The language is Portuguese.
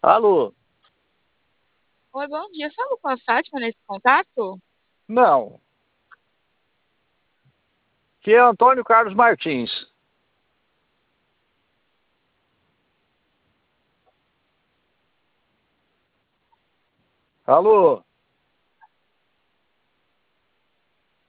Alô? Oi, bom dia. Falo com a Fátima nesse contato? Não. Que é Antônio Carlos Martins. Alô?